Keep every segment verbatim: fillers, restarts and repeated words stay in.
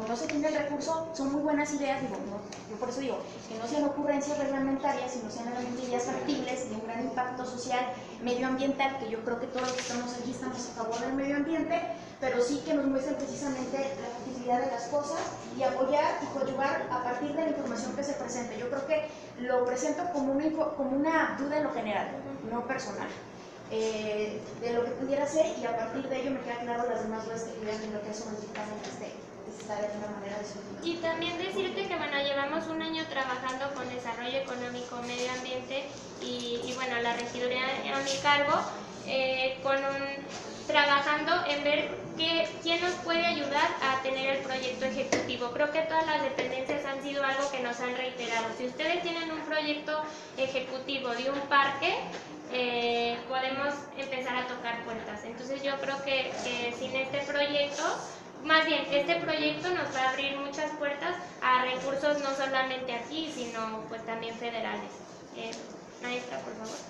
no se tiene el recurso, son muy buenas ideas, digo, no, yo por eso digo, que no sean ocurrencias reglamentarias, sino sean realmente ideas factibles de un gran impacto social, medioambiental, que yo creo que todos los que estamos aquí estamos a favor del medio ambiente, pero sí que nos muestren precisamente la factibilidad de las cosas y apoyar y coadyuvar a partir de la información que se presente. Yo creo que lo presento como una, como una duda en lo general, no personal. Eh, de lo que pudiera ser, y a partir de ello me queda claro las demás dudas que tuvieran en lo que es un dictamen que esté, que está de alguna manera discutido. Y también decirte que bueno, llevamos un año trabajando con desarrollo económico, medio ambiente y, y bueno, la regiduría a mi cargo, eh, con un, trabajando en ver qué, quién nos puede ayudar a tener el proyecto ejecutivo. Creo que todas las dependencias han sido algo que nos han reiterado. Si ustedes tienen un proyecto ejecutivo de un parque, Eh, podemos empezar a tocar puertas. Entonces yo creo que, que sin este proyecto, más bien este proyecto nos va a abrir muchas puertas a recursos no solamente aquí, sino pues también federales. Eh, maestra, por favor.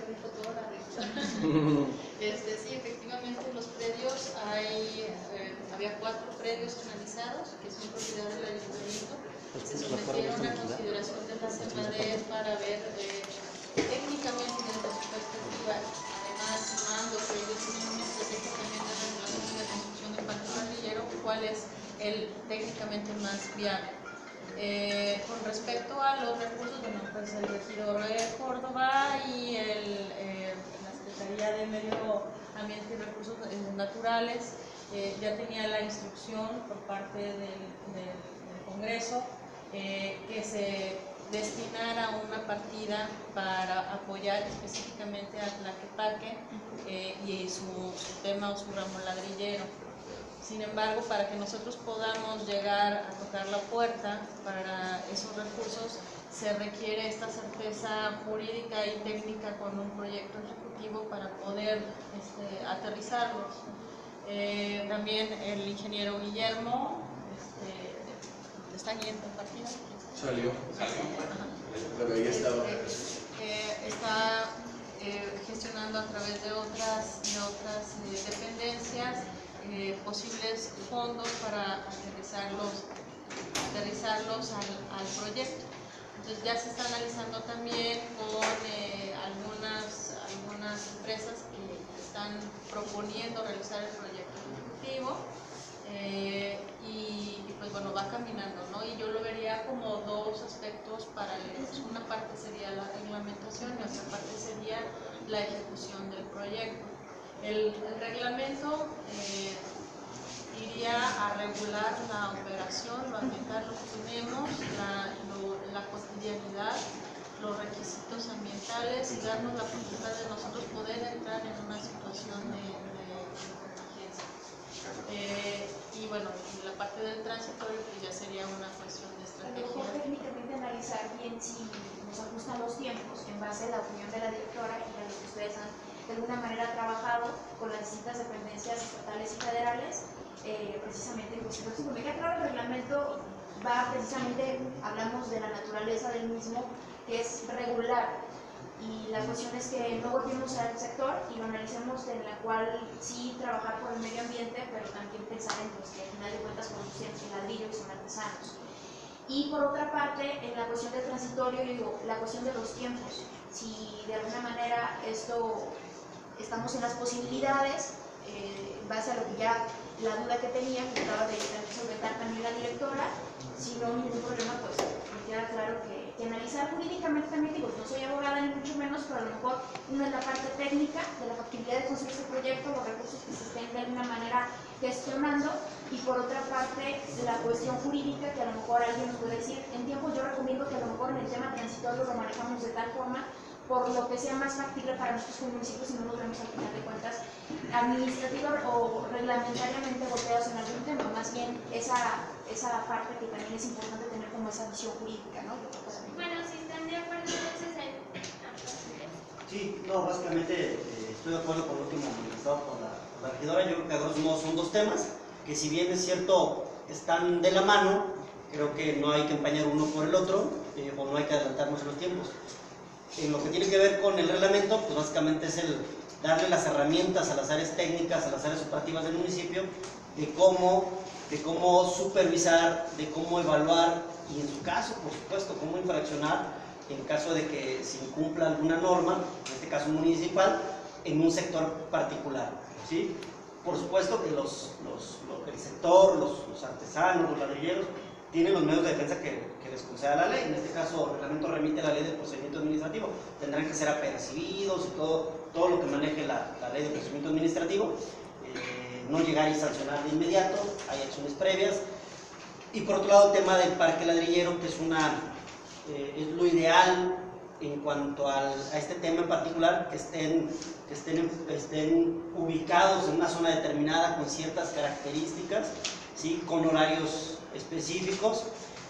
Este, sí, efectivamente los predios, hay, eh, había cuatro predios analizados que son propiedad del ayuntamiento. Se sometieron a consideración de la CEMADET para ver eh, técnicamente desde su perspectiva, además sumando que ellos tienen una estrategia también de regulación y de construcción de parque parrillero, cuál es el técnicamente más viable. Eh, con respecto a los recursos, bueno, pues el regidor de Córdoba y el, eh, la Secretaría de Medio Ambiente y Recursos Naturales eh, ya tenía la instrucción por parte del, del, del Congreso eh, que se destinara una partida para apoyar específicamente a Tlaquepaque eh, y su, su tema o su ramo ladrillero. Sin embargo, para que nosotros podamos llegar a tocar la puerta para esos recursos, se requiere esta certeza jurídica y técnica con un proyecto ejecutivo para poder este, aterrizarlos. Eh, también el ingeniero Guillermo, este, ¿está aquí en compartida? Salió, salió, pero ahí estaba. Eh, está eh, gestionando a través de otras, de otras eh, dependencias eh, posibles fondos para aterrizarlos, aterrizarlos al, al proyecto. Entonces ya se está analizando también con eh, algunas, algunas empresas que están proponiendo realizar el proyecto ejecutivo. Eh, y, y pues bueno, va caminando, ¿no? Y yo lo vería como dos aspectos paralelos. Una parte sería la reglamentación y otra parte sería la ejecución del proyecto. El, el reglamento eh, iría a regular la operación, lo ambiental, lo que tenemos, la, lo, la cotidianidad, los requisitos ambientales y darnos la posibilidad de nosotros poder entrar en una situación de, de, de emergencia. Eh, y bueno, la parte del transitorio pues ya sería una cuestión de estrategia. A lo mejor técnicamente analizar bien si nos ajustan los tiempos en base a la opinión de la directora y a lo que ustedes han de alguna manera trabajado con las distintas dependencias estatales y federales, eh, precisamente, pues, si me queda claro, el reglamento va precisamente, hablamos de la naturaleza del mismo, que es regular. Y la cuestión es que no volvimos al sector y lo analicemos en la cual sí trabajar por el medio ambiente, pero también pensar en pues, que al final de cuentas producen ladrillo y son artesanos. Y por otra parte, en la cuestión del transitorio, digo, la cuestión de los tiempos. Si de alguna manera esto, estamos en las posibilidades, eh, en base a lo que ya, la duda que tenía, que acaba de solventar también la directora, si no hay ningún problema, pues me queda claro que que analizar jurídicamente también, digo, no soy abogada ni mucho menos, pero a lo mejor una es la parte técnica de la factibilidad de construir este proyecto, los recursos que se estén de alguna manera gestionando, y por otra parte la cuestión jurídica, que a lo mejor alguien nos puede decir, en tiempos yo recomiendo que a lo mejor en el tema transitorio lo manejamos de tal forma, por lo que sea más factible para nosotros como municipios y no nos vemos al final de cuentas administrativa o reglamentariamente golpeados en algún tema, más bien esa, esa parte que también es importante tener como esa visión jurídica, ¿no? Bueno, si están de acuerdo, entonces en... Sí, no, básicamente eh, estoy de acuerdo con lo último manifestado por la, por la regidora. Yo creo que a grosso modo son dos temas que, si bien es cierto, están de la mano, creo que no hay que empañar uno por el otro eh, o no hay que adelantarnos en los tiempos. En lo que tiene que ver con el reglamento, pues básicamente es el darle las herramientas a las áreas técnicas, a las áreas operativas del municipio, de cómo de cómo supervisar, de cómo evaluar y en su caso, por supuesto, cómo infraccionar en caso de que se incumpla alguna norma, en este caso municipal, en un sector particular, ¿sí? Por supuesto que los, los, los, el sector, los, los artesanos, los ladrilleros, tienen los medios de defensa que, que les conceda la ley. En este caso, el reglamento remite a la ley del procedimiento administrativo. Tendrán que ser apercibidos y todo, todo lo que maneje la, la ley de procedimiento administrativo. Eh, no llegar y sancionar de inmediato, hay acciones previas. Y por otro lado, el tema del parque ladrillero, que es, una, eh, es lo ideal en cuanto al, a este tema en particular, que estén, que estén, estén ubicados en una zona determinada con ciertas características, ¿sí? Con horarios específicos,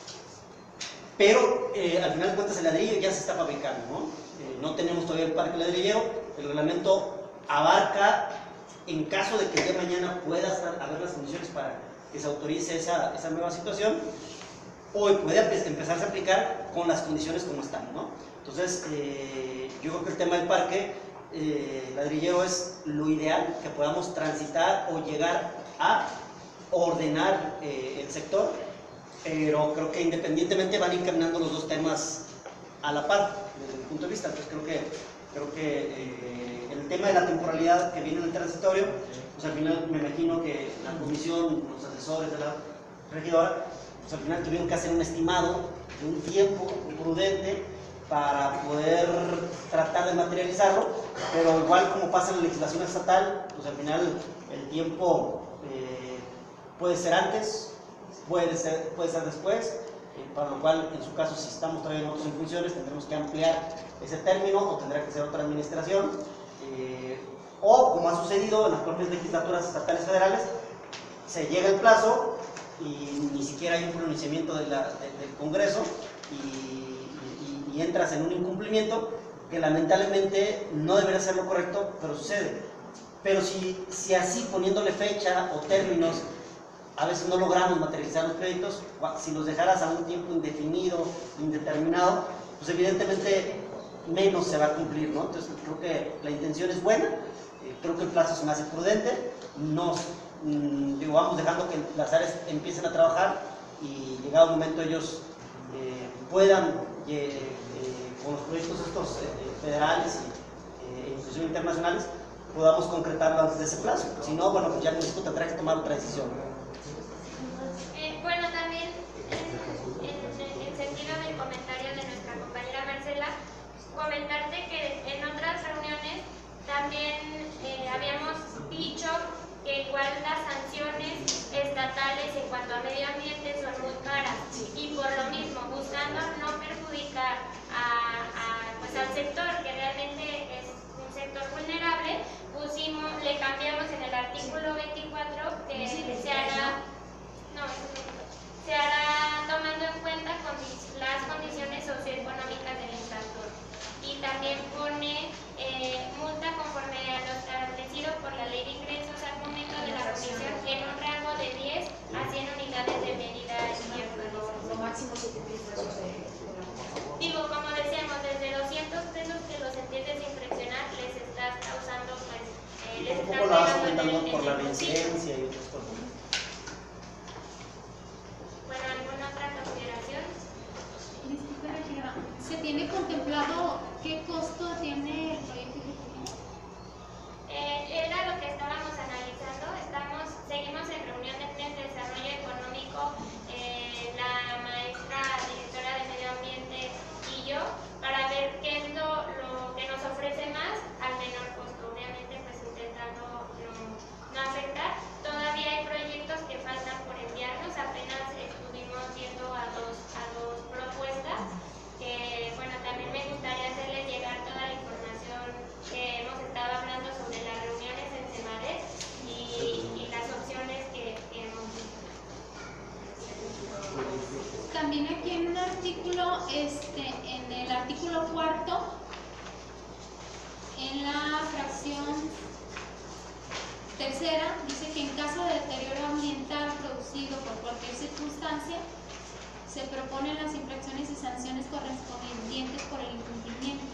pero eh, al final de cuentas el ladrillo ya se está fabricando, ¿no? Eh, no tenemos todavía el parque ladrillero, el reglamento abarca, en caso de que ya mañana pueda estar, haber las condiciones para que se autorice esa, esa nueva situación, hoy puede empezarse a aplicar con las condiciones como están, ¿no? Entonces, eh, yo creo que el tema del parque eh, ladrillero es lo ideal, que podamos transitar o llegar a ordenar eh, el sector, pero creo que independientemente van encaminando los dos temas a la par, desde mi punto de vista. Entonces creo que, creo que eh, el tema de la temporalidad que viene en el transitorio, pues al final me imagino que la comisión, los asesores de la regidora, pues al final tuvieron que hacer un estimado de un tiempo prudente para poder tratar de materializarlo, pero igual como pasa en la legislación estatal, pues al final el tiempo eh, puede ser antes, puede ser, puede ser después, eh, para lo cual en su caso si estamos todavía nosotros en funciones tendremos que ampliar ese término o tendrá que ser otra administración, eh, o como ha sucedido en las propias legislaturas estatales federales, se llega el plazo y ni siquiera hay un pronunciamiento de la, de, del Congreso y y entras en un incumplimiento que lamentablemente no debería ser lo correcto, pero sucede. Pero si, si así poniéndole fecha o términos, a veces no logramos materializar los créditos, si los dejaras a un tiempo indefinido, indeterminado, pues evidentemente menos se va a cumplir, ¿no? Entonces creo que la intención es buena, eh, creo que el plazo se me hace prudente, nos, mmm, digo, vamos dejando que las áreas empiecen a trabajar y llegado el momento ellos eh, puedan Eh, eh, con los proyectos estos eh, federales e eh, inclusive internacionales podamos concretarlo antes de ese plazo. Si no, bueno, pues ya México tendrá que tomar otra decisión. Eh, bueno, también en, en el sentido del comentario de nuestra compañera Marcela, comentarte que en otras reuniones también eh, habíamos dicho que igual las sanciones estatales en cuanto a medio ambiente son muy caras y por lo mismo, buscando no perjudicar a, a, pues al sector que realmente es un sector vulnerable, pusimos, le cambiamos en el artículo veinticuatro que se hará, no, se hará tomando en cuenta condi las condiciones socioeconómicas del infractor y también pone eh, multa conforme a lo establecido por la ley de ingresos al momento de la comisión en un rango de diez a cien unidades de medida y lo máximo siete mil pesos de, de la digo, como decíamos, desde doscientos pesos que los empieces a infraccionar les estás causando, pues, eh, les estás ¿Cómo la vas pegando en el, aumentando por la en el bolsillo? reincidencia y otras cosas? Bueno, ¿alguna otra consideración? Disculpe, regidora, ¿se tiene contemplado qué costo tiene el proyecto ejecutivo? Eh, era lo que estábamos analizando, estamos, seguimos en reuniones de desarrollo económico, eh, la maestra directora de medio ambiente y yo, para ver qué es lo, lo que nos ofrece más al menor costo, obviamente pues intentando no, no afectar. Todavía hay proyectos que faltan por enviarnos, apenas estuvimos viendo a dos, a dos propuestas, que bueno, también me gustaría hacerles llegar toda la información que hemos estado hablando sobre las reuniones en Semadet y, y las opciones que, que hemos visto. También aquí en un artículo, este, en el artículo cuarto, en la fracción tercera, dice que en caso de deterioro ambiental producido por cualquier circunstancia, se proponen las infracciones y sanciones correspondientes por el incumplimiento.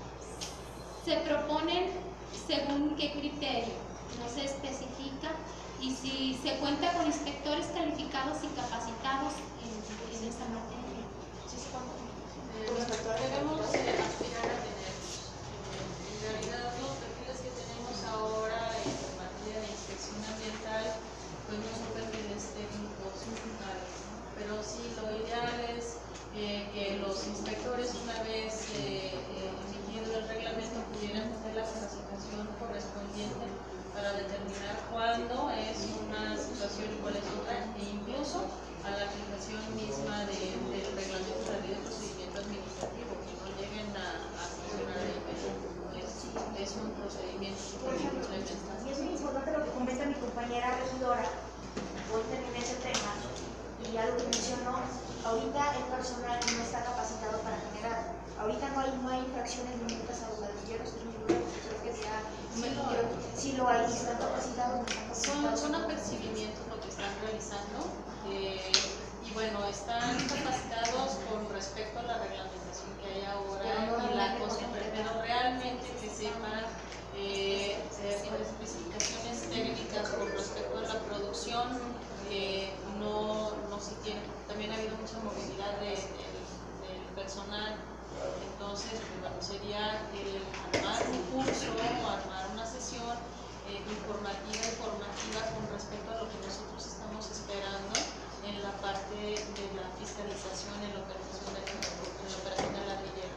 Se proponen según qué criterio, no se especifica, y si se cuenta con inspectores calificados y capacitados en, en esta materia. ¿Sí se cuenta? Eh, debemos eh, aspirar a tenerlos. Eh, en realidad los perfiles que tenemos ahora en materia de inspección ambiental pues no son perfiles técnicos fundamentales, ¿no? Pero sí lo ideal es eh, que los inspectores una vez eh, eh, emitido el reglamento pudieran hacer la capacitación correspondiente para determinar cuándo es una situación y cuál es otra, e incluso a la aplicación misma de, del reglamento de la ley de procedimiento administrativo, que no lleguen a, a funcionar de inmediato. Es, es un procedimiento que Por ejemplo, y es muy importante lo que comenta mi compañera regidora, hoy terminé ese tema, y algo que mencionó, ahorita el personal no está capacitado para generar, ahorita no hay, no hay infracciones ni multas a los ladrilleros, creo que sea, sí lo hay, sí lo hay, están capacitados, no están capacitados. Son, son apercibimientos lo que están realizando, eh, y bueno, están capacitados con respecto a la reglamentación que hay ahora y la cosa, pero realmente que sepan eh, especificaciones técnicas con respecto a la producción, eh, no, no se tiene, también ha habido mucha movilidad de, de, del personal, entonces pues, bueno, sería el armar un curso o armar una sesión eh, informativa y formativa con respecto a lo que nosotros estamos esperando en la parte de la fiscalización en la operación de, en la operación de la ladrillera.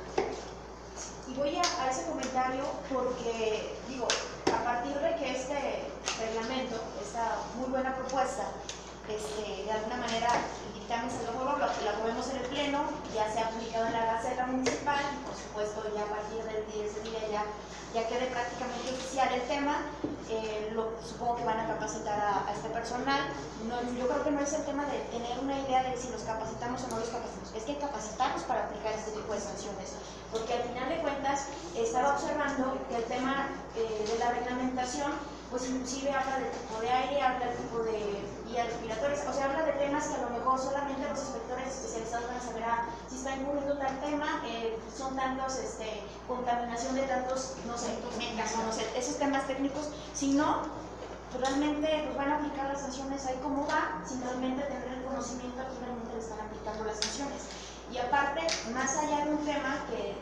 Y voy a, a ese comentario porque, digo, a partir de que este reglamento, esta muy buena propuesta, este, de alguna manera el dictamen se lo aprobó, lo, lo aprobemos en el pleno, ya se ha publicado en la Gaceta Municipal, y por supuesto ya a partir del día, ese día ya, ya quede prácticamente oficial el tema, eh, lo, supongo que van a capacitar a, a este personal. No, yo creo que no es el tema de tener una idea de si los capacitamos o no los capacitamos, es que capacitarnos para aplicar este tipo de sanciones, porque al final de cuentas estaba observando que el tema eh, de la reglamentación pues inclusive habla del tipo de aire, habla del tipo de vías respiratorias, o sea, habla de temas que a lo mejor solamente los inspectores especializados van a saber, ah, si está incurriendo tal tema, eh, son tantos, este, contaminación de tantos, no sé, mecas, o no sé, esos temas técnicos, si no, pues realmente pues van a aplicar las sanciones ahí como va, sin realmente tener el conocimiento a quién realmente le están aplicando las sanciones. Y aparte, más allá de un tema que,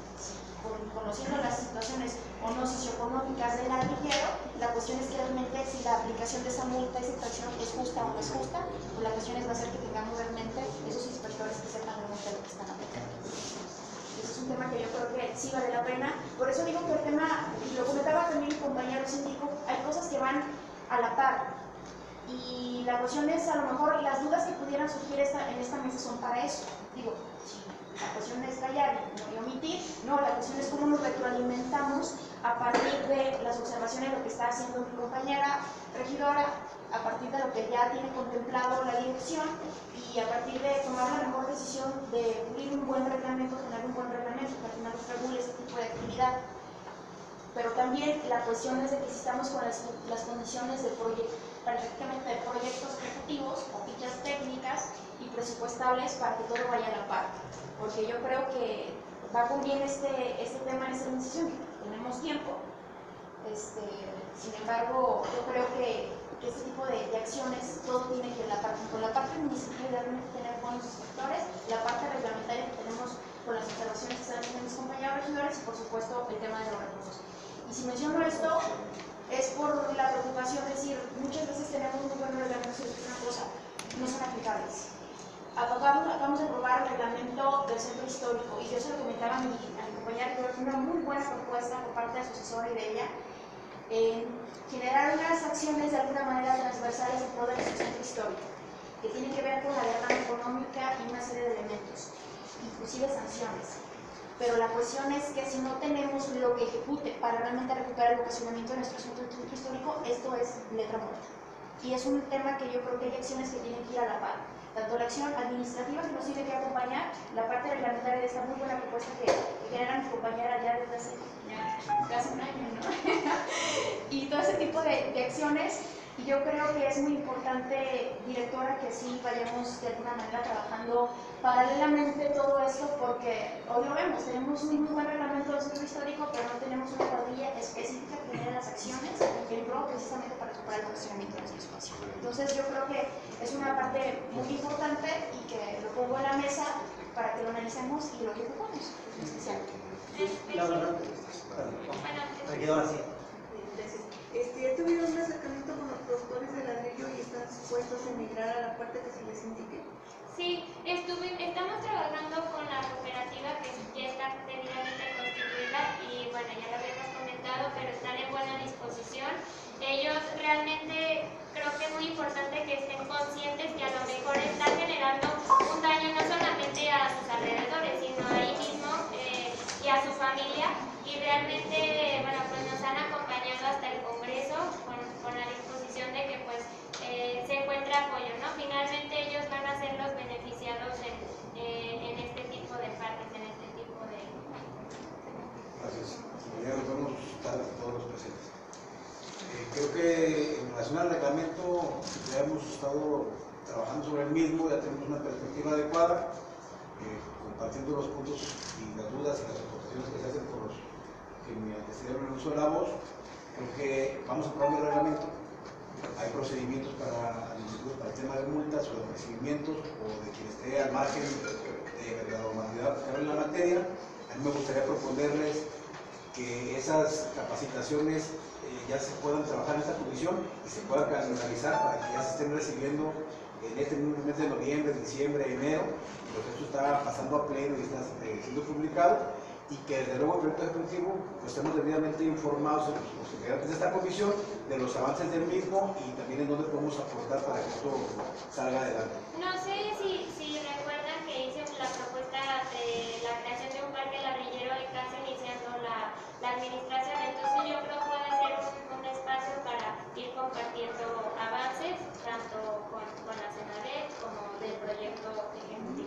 conociendo las situaciones o no socioeconómicas del ladrillero, la cuestión es que realmente si la aplicación de esa multa, esa infracción es justa o no es justa, pues la cuestión es va a ser que tengamos realmente esos inspectores que sepan realmente lo que están aplicando. Ese es un tema que yo creo que sí vale la pena. Por eso digo que el tema, y lo comentaba también mi compañero síndico, hay cosas que van a la par. Y la cuestión es, a lo mejor, las dudas que pudieran surgir esta, en esta mesa son para eso. Digo, la cuestión es callar y omitir, no, la cuestión es cómo nos retroalimentamos a partir de las observaciones de lo que está haciendo mi compañera regidora, a partir de lo que ya tiene contemplado la dirección y a partir de tomar la mejor decisión de pulir un buen reglamento, tener un buen reglamento que al final regule este tipo de actividad. Pero también la cuestión es de que si estamos con las, las condiciones de, proyecto, prácticamente de proyectos ejecutivos o fichas técnicas y presupuestables para que todo vaya a la par. Porque yo creo que va con bien este, este tema en esta administración, tenemos tiempo, este, sin embargo, yo creo que, que este tipo de, de acciones, todo tiene que la parte, con la parte administrativa realmente tener buenos inspectores, la parte reglamentaria que tenemos con las observaciones que están haciendo mis compañeros regidores y por supuesto el tema de los recursos. Y si menciono esto, es por la preocupación de decir, muchas veces tenemos muy buenos reglamentos y es una cosa, no son aplicables. Acabamos, acabamos de aprobar el reglamento del centro histórico y yo se lo comentaba a mi, a mi compañera que fue una muy buena propuesta por parte de su asesora y de ella en generar unas acciones de alguna manera transversales en pro de nuestro centro histórico que tienen que ver con la derrama económica y una serie de elementos, inclusive sanciones. Pero la cuestión es que si no tenemos lo que ejecute para realmente recuperar el vocacionamiento de nuestro centro histórico, esto es letra muerta. Y es un tema que yo creo que hay acciones que tienen que ir a la par. Tanto la acción administrativa que nos tiene que acompañar, la parte reglamentaria de esta muy buena propuesta que, que genera mi compañera ya desde hace ya casi un año, ¿no? Y todo ese tipo de, de acciones Y yo creo que es muy importante, directora, que sí vayamos de alguna manera trabajando paralelamente todo esto, porque hoy lo vemos, tenemos un muy buen reglamento del centro histórico, pero no tenemos una cuadrilla específica que genere las acciones que implica precisamente para, para el funcionamiento de nuestro espacio. Entonces yo creo que es una parte muy importante y que lo pongo en la mesa para que lo analicemos y lo que ocupamos en especial. La verdad, regidora, sí. Este, ¿Ya tuvieron un acercamiento con los productores de ladrillo y están dispuestos a emigrar a la parte que se les indique? Sí, estuve, estamos trabajando con la cooperativa que ya está debidamente constituida y bueno, ya lo habíamos comentado, pero están en buena disposición. Ellos realmente creo que es muy importante que estén conscientes que a lo mejor están generando un daño no solamente a sus alrededores, sino a ahí mismo eh, y a su familia. Y realmente, bueno, pues nos han acompañado hasta el Congreso con, con la disposición de que pues eh, se encuentre apoyo, ¿no? Finalmente ellos van a ser los beneficiados en, eh, en este tipo de partes, en este tipo de... Gracias. Ya nos vemos a todos los presentes. Eh, creo que en relación al reglamento ya hemos estado trabajando sobre el mismo, ya tenemos una perspectiva adecuada, eh, compartiendo los puntos y las dudas y las aportaciones que se hacen por los que me antecedieron en el uso de la voz. Creo que vamos aprobando el reglamento. Hay procedimientos para, para el tema de multas o de recibimientos o de quien esté al margen de la normalidad que hay en la materia. A mí me gustaría proponerles que esas capacitaciones eh, ya se puedan trabajar en esta comisión y se puedan canalizar para que ya se estén recibiendo en este mes de noviembre, diciembre, enero. El proceso está pasando a pleno y está eh, siendo publicado, y que desde luego el proyecto ejecutivo pues estemos debidamente informados los, los integrantes de esta comisión de los avances del mismo y también en dónde podemos aportar para que esto salga adelante. No sé si, si recuerdan que hice la propuesta de la creación de un parque ladrillero de casa iniciando la, la administración, entonces yo creo que puede ser un, un espacio para ir compartiendo avances tanto con, con la CENADET como del proyecto ejecutivo.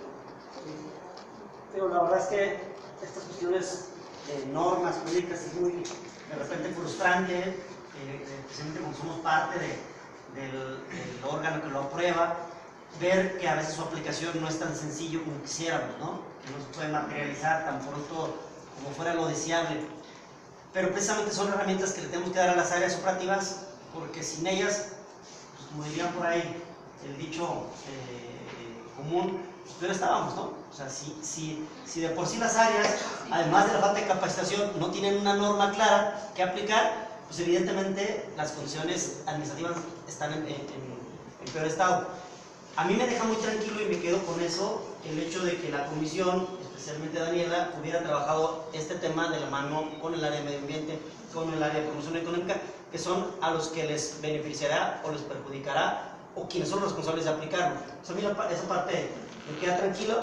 Pero la verdad es que estas cuestiones de normas jurídicas es muy de repente frustrante, eh, especialmente cuando somos parte de, del, del órgano que lo aprueba, ver que a veces su aplicación no es tan sencillo como quisiéramos, ¿no? Que no se puede materializar tan pronto como fuera lo deseable. Pero precisamente son herramientas que le tenemos que dar a las áreas operativas, porque sin ellas, pues como dirían por ahí, el dicho eh, común, pues no estábamos, ¿no? O sea, si, si, si de por sí las áreas, además de la falta de capacitación, no tienen una norma clara que aplicar, pues evidentemente las condiciones administrativas están en, en, en peor estado. A mí me deja muy tranquilo y me quedo con eso el hecho de que la comisión, especialmente Daniela, hubiera trabajado este tema de la mano con el área de medio ambiente, con el área de promoción económica, que son a los que les beneficiará o les perjudicará o quienes son los responsables de aplicarlo. O sea, a mí la, esa parte me queda tranquilo,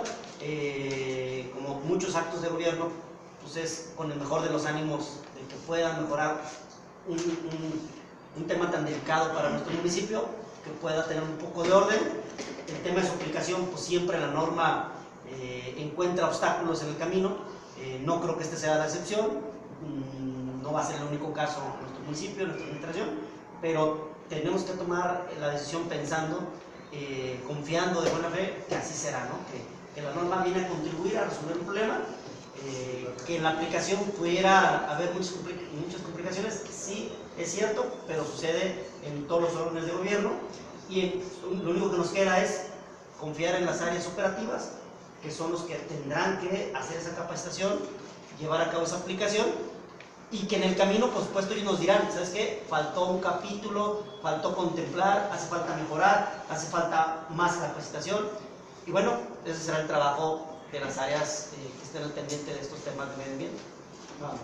eh, como muchos actos de gobierno, pues es con el mejor de los ánimos de que puedan mejorar un, un, un tema tan delicado para nuestro municipio, que pueda tener un poco de orden. El tema de su aplicación, pues siempre la norma eh, encuentra obstáculos en el camino, eh, no creo que este sea la excepción, mm, no va a ser el único caso en nuestro municipio, en nuestra administración, pero tenemos que tomar la decisión pensando, eh, confiando de buena fe que así será, ¿no? Que, que la norma viene a contribuir a resolver un problema, eh, que en la aplicación pudiera haber muchas, complica muchas complicaciones, sí, es cierto, pero sucede en todos los órdenes de gobierno, y lo único que nos queda es confiar en las áreas operativas, que son los que tendrán que hacer esa capacitación, llevar a cabo esa aplicación, y que en el camino, por supuesto, ellos nos dirán, ¿sabes qué? Faltó un capítulo, faltó contemplar, hace falta mejorar, hace falta más capacitación, y bueno, ese será el trabajo de las áreas eh, que estén al pendiente de estos temas de medio ambiente. Vamos.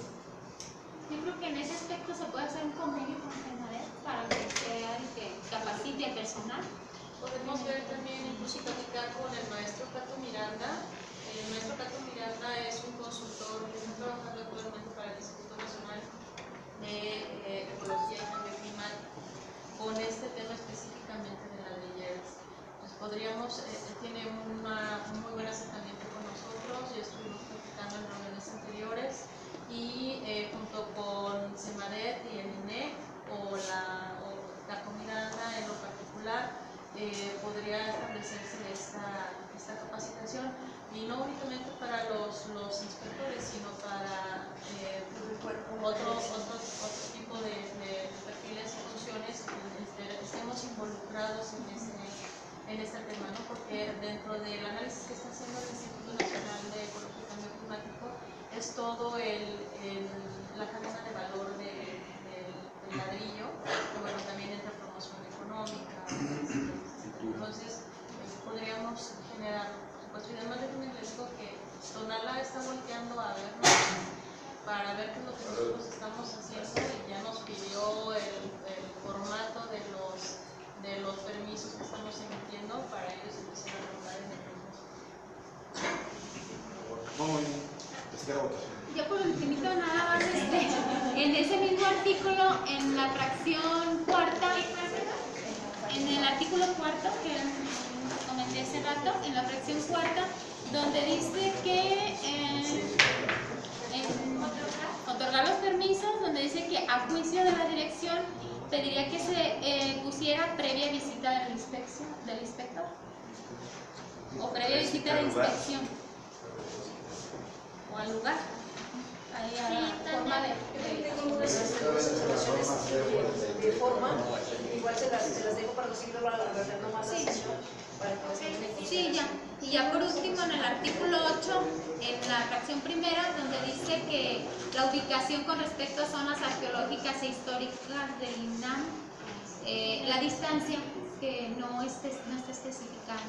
Yo creo que en ese aspecto se puede hacer un convenio con CENADET para que sea el que capacite al personal. Podemos ver también, incluso platicar con el maestro Cato Miranda. El maestro Cato Miranda es un consultor que está trabajando actualmente para el Instituto Nacional de eh, Ecología y Cambio Climático con este tema específicamente de ladrilleras. Pues podríamos, eh, tiene una, un muy buen acercamiento con nosotros, ya estuvimos platicando en reuniones anteriores, y eh, junto con CEMADET y el I N E C o, la, o la comunidad en lo particular eh, podría establecerse esta, esta capacitación, y no únicamente para los, los inspectores, sino para eh, otro, otro, otro tipo de, de perfiles y funciones que estemos involucrados en este, en este tema, ¿no? Porque dentro del análisis que está haciendo el Instituto Nacional de Ecología y Cambio Climático es todo el, el, la cadena de valor de, de, del ladrillo, que bueno, también entra promoción económica. Entonces, pues, podríamos generar, pues además déjenme les digo que Tonalá está volteando a vernos para ver qué es lo que nosotros estamos haciendo, y ya nos pidió el, el formato de los, de los permisos que estamos emitiendo para ellos empezar a rodar en el permiso. Vamos a hacer la votación. Yo por ultimito nada más, este, en ese mismo artículo, en la fracción cuarta, en el artículo cuarto que comenté hace rato, en la fracción cuarta, donde dice que eh, en otorgar los permisos, donde dice que a juicio de la dirección pediría que se eh, pusiera previa visita del, inspección, del inspector o previa visita de inspección o al lugar. Ahí a la forma de, de... Tengo unas observaciones de, de forma, igual se las, se las dejo para no seguirlo a la verdad nomás la sesión, para que las tengan en Sí, consideración. ya. Y ya por último, en el artículo ocho, en la fracción primera, donde dice que la ubicación con respecto a zonas arqueológicas e históricas del INAM, eh, la distancia que no, esté, no está especificada.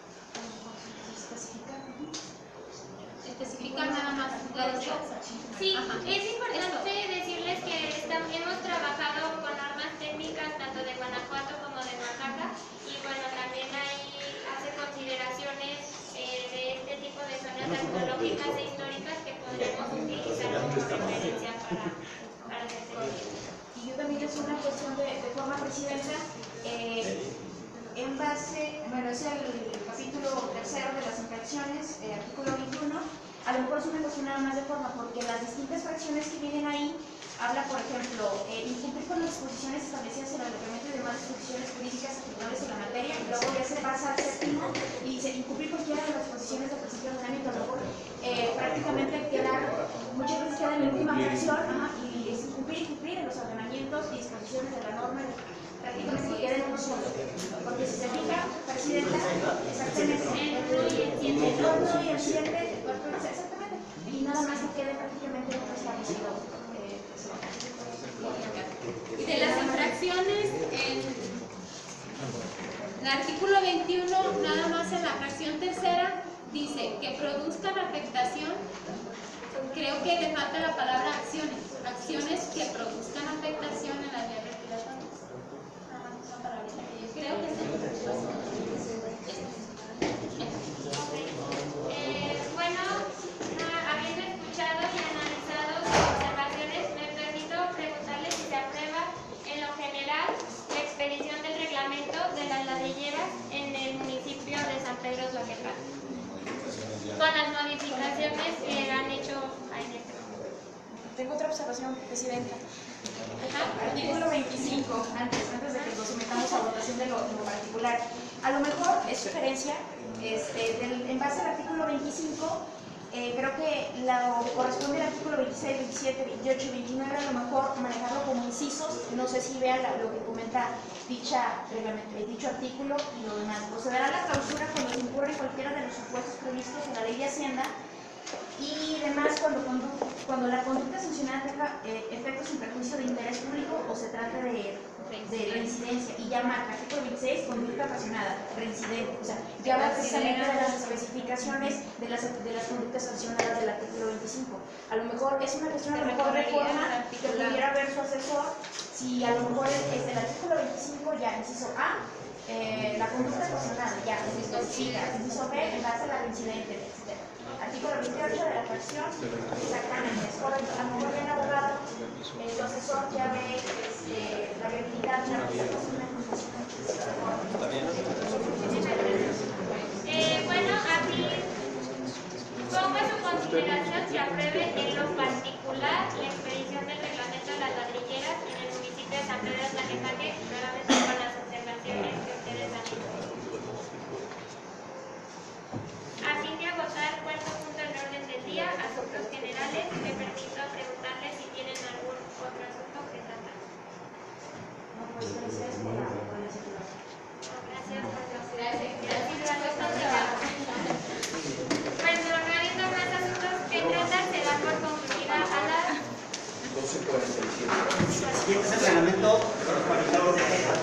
Especificar nada más la distancia. Sí, Ajá. es importante decirles que estamos, hemos trabajado con normas técnicas tanto de Guanajuato como de Oaxaca, y bueno, también ahí hace consideraciones eh, de este tipo de zonas arqueológicas e históricas que podríamos utilizar como referencia para, para hacer este. Y yo también es una cuestión de, de forma, Presidenta, eh, en base, bueno, es el, el capítulo tercero de las infracciones, eh, artículo veintiuno, a lo mejor es una cuestión nada más de forma, porque las distintas fracciones que vienen ahí, habla, por ejemplo, eh, incumplir con las disposiciones establecidas en el reglamento y demás disposiciones jurídicas aplicables en la materia, y luego ya se pasa al séptimo y dice incumplir cualquiera de las disposiciones del principio de ordenamiento, luego eh, prácticamente queda, muchas veces queda en la última fracción, ajá, y es incumplir, incumplir en los ordenamientos y disposiciones de la norma, prácticamente queda en uno solo, porque si se fija, Presidenta, exactamente, el cuatro y el siete, el cuatro y el siete, exactamente, y nada más que quede prácticamente en uno establecido. Y de las infracciones, en el artículo veintiuno, nada más en la fracción tercera, dice que produzcan afectación. Creo que le falta la palabra acciones. Acciones que produzcan afectación en las vías respiratorias. Creo que sí. Eh, bueno, habiendo escuchado y analizado sus observaciones, me permito preguntarles si se aprueba en lo general la expedición del reglamento de las ladrilleras en el municipio de San Pedro Tlaquepaque, con las modificaciones que han hecho en este momento. Tengo otra observación, Presidenta. Ajá. Artículo veinticinco, antes, antes de que nos sometamos a votación de lo, de lo particular. A lo mejor es sugerencia, este, del, en base al artículo veinticinco, eh, creo que la, corresponde al artículo veintiséis, veintisiete, veintiocho y veintinueve, a lo mejor manejarlo como incisos. No sé si vean la, lo que comenta dicha, dicho artículo y lo demás. Procederá a la clausura cuando se incurre en cualquiera de los supuestos previstos en la Ley de Hacienda, y demás cuando, cuando la conducta sancionada tenga eh, efectos sin perjuicio de interés público o se trate de, de reincidencia. Y ya marca, artículo veintiséis, conducta ocasionada, reincidente. O sea, ya habla precisamente de las especificaciones de las, de las conductas sancionadas del artículo veinticinco. A lo mejor es una cuestión a lo mejor de forma que pudiera ver su asesor, si a lo mejor es, es el artículo veinticinco, ya, inciso A, eh, la conducta ocasionada, ya, se especifica, inciso B, en base a la reincidente, etcétera. Artículo veintiocho de la fracción, exactamente, es correcto. A lo mejor el abogado, el asesor ya ve este, la viabilidad de la representación de Eh, bueno, aquí pongo a su consideración si apruebe en lo particular la expedición del reglamento de las ladrilleras en el municipio de San Pedro Tlaquepaque, nuevamente doce cuarenta y siete. Siguiente es el reglamento organizador de quejas.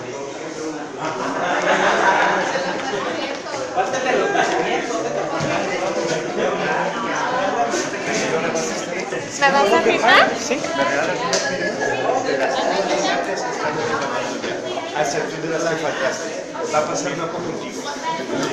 Falta el de los nacimientos. ¿Me vas a firmar? Sí, me regalas una de las estudiantes que están en el a excepción de las que fallaste. Va a pasar una contigo.